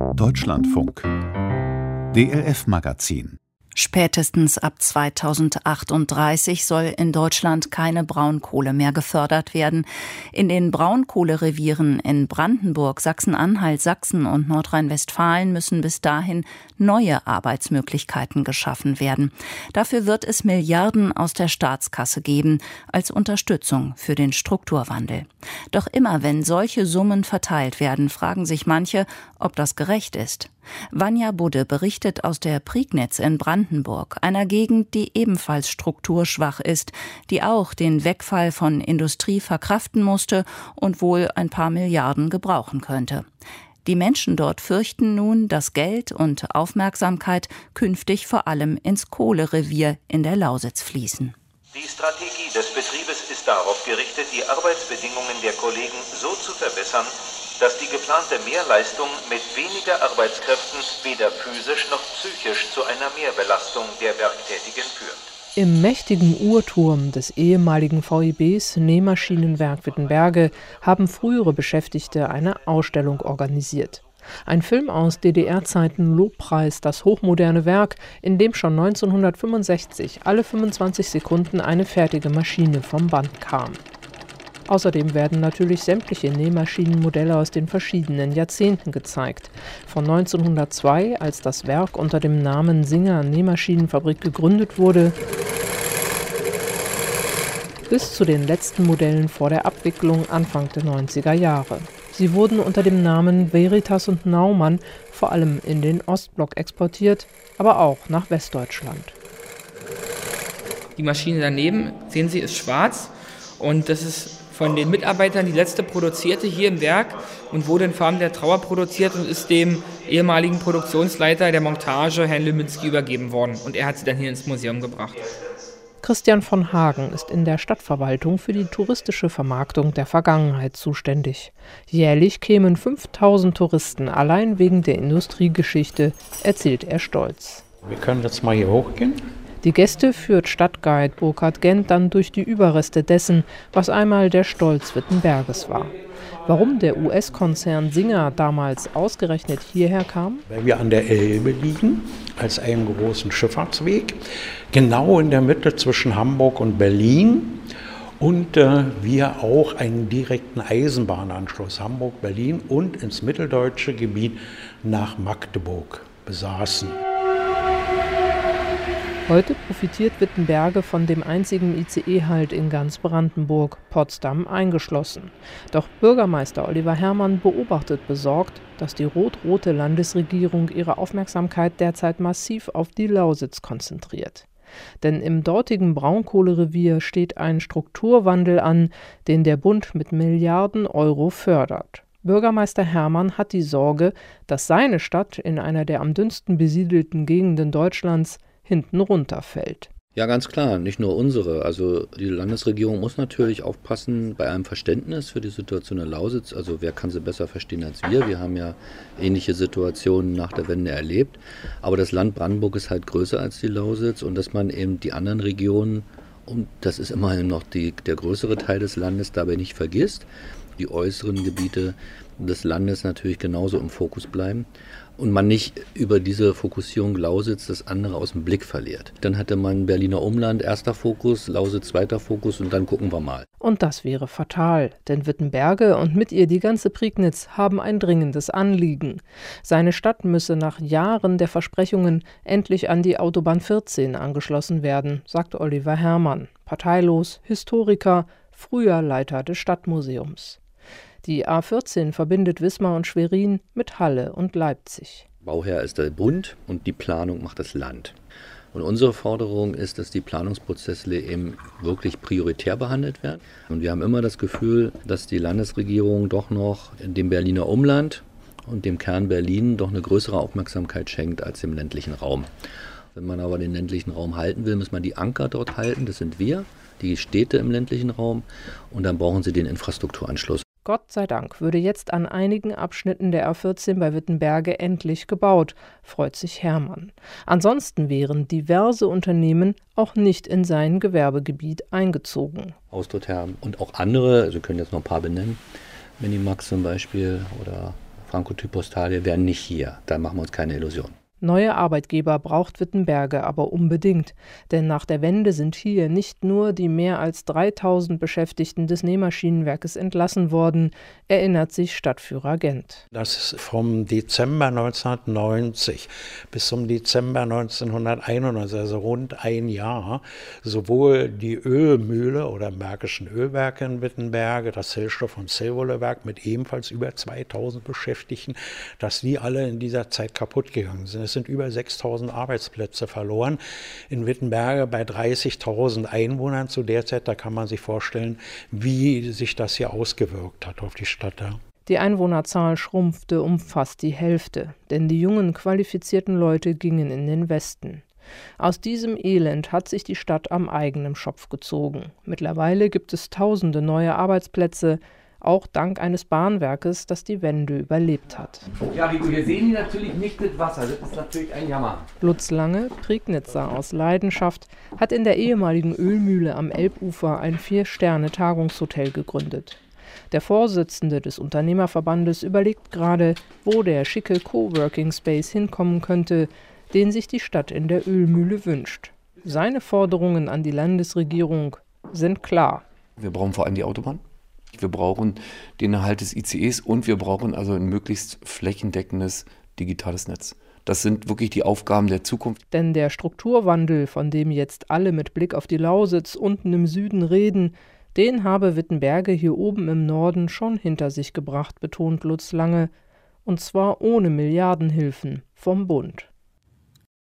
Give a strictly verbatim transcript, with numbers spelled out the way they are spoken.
Deutschlandfunk D L F-Magazin. Spätestens ab zweitausendachtunddreißig soll in Deutschland keine Braunkohle mehr gefördert werden. In den Braunkohlerevieren in Brandenburg, Sachsen-Anhalt, Sachsen und Nordrhein-Westfalen müssen bis dahin neue Arbeitsmöglichkeiten geschaffen werden. Dafür wird es Milliarden aus der Staatskasse geben, als Unterstützung für den Strukturwandel. Doch immer wenn solche Summen verteilt werden, fragen sich manche, ob das gerecht ist. Vanja Budde berichtet aus der Prignitz in Brandenburg, einer Gegend, die ebenfalls strukturschwach ist, die auch den Wegfall von Industrie verkraften musste und wohl ein paar Milliarden gebrauchen könnte. Die Menschen dort fürchten nun, dass Geld und Aufmerksamkeit künftig vor allem ins Kohlerevier in der Lausitz fließen. Die Strategie des Betriebes ist darauf gerichtet, die Arbeitsbedingungen der Kollegen so zu verbessern, dass die geplante Mehrleistung mit weniger Arbeitskräften weder physisch noch psychisch zu einer Mehrbelastung der Werktätigen führt. Im mächtigen Uhrturm des ehemaligen V I Bs Nähmaschinenwerk Wittenberge haben frühere Beschäftigte eine Ausstellung organisiert. Ein Film aus D D R-Zeiten lobpreist das hochmoderne Werk, in dem schon neunzehnhundertfünfundsechzig alle fünfundzwanzig Sekunden eine fertige Maschine vom Band kam. Außerdem werden natürlich sämtliche Nähmaschinenmodelle aus den verschiedenen Jahrzehnten gezeigt. Von neunzehnhundertzwei, als das Werk unter dem Namen Singer Nähmaschinenfabrik gegründet wurde, bis zu den letzten Modellen vor der Abwicklung Anfang der neunziger Jahre. Sie wurden unter dem Namen Veritas und Naumann vor allem in den Ostblock exportiert, aber auch nach Westdeutschland. Die Maschine daneben, sehen Sie, ist schwarz und das ist von den Mitarbeitern die letzte produzierte hier im Werk und wurde in Form der Trauer produziert und ist dem ehemaligen Produktionsleiter der Montage, Herrn Leminski, übergeben worden. Und er hat sie dann hier ins Museum gebracht. Christian von Hagen ist in der Stadtverwaltung für die touristische Vermarktung der Vergangenheit zuständig. Jährlich kämen fünftausend Touristen allein wegen der Industriegeschichte, erzählt er stolz. Wir können jetzt mal hier hochgehen. Die Gäste führt Stadtguide Burkhard Gent dann durch die Überreste dessen, was einmal der Stolz Wittenberges war. Warum der U S-Konzern Singer damals ausgerechnet hierher kam? Weil wir an der Elbe liegen, als einen großen Schifffahrtsweg, genau in der Mitte zwischen Hamburg und Berlin. Und äh, wir auch einen direkten Eisenbahnanschluss Hamburg-Berlin und ins mitteldeutsche Gebiet nach Magdeburg besaßen. Heute profitiert Wittenberge von dem einzigen I C E-Halt in ganz Brandenburg, Potsdam eingeschlossen. Doch Bürgermeister Oliver Herrmann beobachtet besorgt, dass die rot-rote Landesregierung ihre Aufmerksamkeit derzeit massiv auf die Lausitz konzentriert. Denn im dortigen Braunkohlerevier steht ein Strukturwandel an, den der Bund mit Milliarden Euro fördert. Bürgermeister Herrmann hat die Sorge, dass seine Stadt in einer der am dünnsten besiedelten Gegenden Deutschlands hinten runterfällt. Ja, ganz klar, nicht nur unsere. Also die Landesregierung muss natürlich aufpassen bei einem Verständnis für die Situation der Lausitz. Also wer kann sie besser verstehen als wir? Wir haben ja ähnliche Situationen nach der Wende erlebt. Aber das Land Brandenburg ist halt größer als die Lausitz und dass man eben die anderen Regionen, und das ist immerhin noch die, der größere Teil des Landes, dabei nicht vergisst, die äußeren Gebiete des Landes natürlich genauso im Fokus bleiben und man nicht über diese Fokussierung Lausitz das andere aus dem Blick verliert. Dann hatte man Berliner Umland erster Fokus, Lausitz zweiter Fokus und dann gucken wir mal. Und das wäre fatal, denn Wittenberge und mit ihr die ganze Prignitz haben ein dringendes Anliegen. Seine Stadt müsse nach Jahren der Versprechungen endlich an die Autobahn vierzehn angeschlossen werden, sagt Oliver Herrmann, parteilos, Historiker, früher Leiter des Stadtmuseums. Die A vierzehn verbindet Wismar und Schwerin mit Halle und Leipzig. Bauherr ist der Bund und die Planung macht das Land. Und unsere Forderung ist, dass die Planungsprozesse eben wirklich prioritär behandelt werden. Und wir haben immer das Gefühl, dass die Landesregierung doch noch dem Berliner Umland und dem Kern Berlin doch eine größere Aufmerksamkeit schenkt als dem ländlichen Raum. Wenn man aber den ländlichen Raum halten will, muss man die Anker dort halten. Das sind wir, die Städte im ländlichen Raum. Und dann brauchen sie den Infrastrukturanschluss. Gott sei Dank würde jetzt an einigen Abschnitten der A vierzehn bei Wittenberge endlich gebaut, freut sich Herrmann. Ansonsten wären diverse Unternehmen auch nicht in sein Gewerbegebiet eingezogen. Austrotherm und auch andere, also wir können jetzt noch ein paar benennen, Minimax zum Beispiel oder Frankotyp-Postalie wären nicht hier. Da machen wir uns keine Illusionen. Neue Arbeitgeber braucht Wittenberge aber unbedingt, denn nach der Wende sind hier nicht nur die mehr als dreitausend Beschäftigten des Nähmaschinenwerkes entlassen worden, erinnert sich Stadtführer Gent. Das vom Dezember neunzehnhundertneunzig bis zum Dezember neunzehnhunderteinundneunzig, also rund ein Jahr, sowohl die Ölmühle oder Märkischen Ölwerke in Wittenberge, das Zellstoff- und Zellwollewerk mit ebenfalls über zweitausend Beschäftigten, dass die alle in dieser Zeit kaputt gegangen sind. Es sind über sechstausend Arbeitsplätze verloren. In Wittenberge bei dreißigtausend Einwohnern zu der Zeit, da kann man sich vorstellen, wie sich das hier ausgewirkt hat auf die Stadt. Ja. Die Einwohnerzahl schrumpfte um fast die Hälfte, denn die jungen, qualifizierten Leute gingen in den Westen. Aus diesem Elend hat sich die Stadt am eigenen Schopf gezogen. Mittlerweile gibt es tausende neue Arbeitsplätze, auch dank eines Bahnwerkes, das die Wende überlebt hat. Ja, Rico, hier sehen die natürlich nicht das Wasser. Das ist natürlich ein Jammer. Lutz Lange, Prignitzer aus Leidenschaft, hat in der ehemaligen Ölmühle am Elbufer ein Vier-Sterne-Tagungshotel gegründet. Der Vorsitzende des Unternehmerverbandes überlegt gerade, wo der schicke Coworking-Space hinkommen könnte, den sich die Stadt in der Ölmühle wünscht. Seine Forderungen an die Landesregierung sind klar. Wir brauchen vor allem die Autobahn. Wir brauchen den Erhalt des I C Es und wir brauchen also ein möglichst flächendeckendes digitales Netz. Das sind wirklich die Aufgaben der Zukunft. Denn der Strukturwandel, von dem jetzt alle mit Blick auf die Lausitz unten im Süden reden, den habe Wittenberge hier oben im Norden schon hinter sich gebracht, betont Lutz Lange, und zwar ohne Milliardenhilfen vom Bund.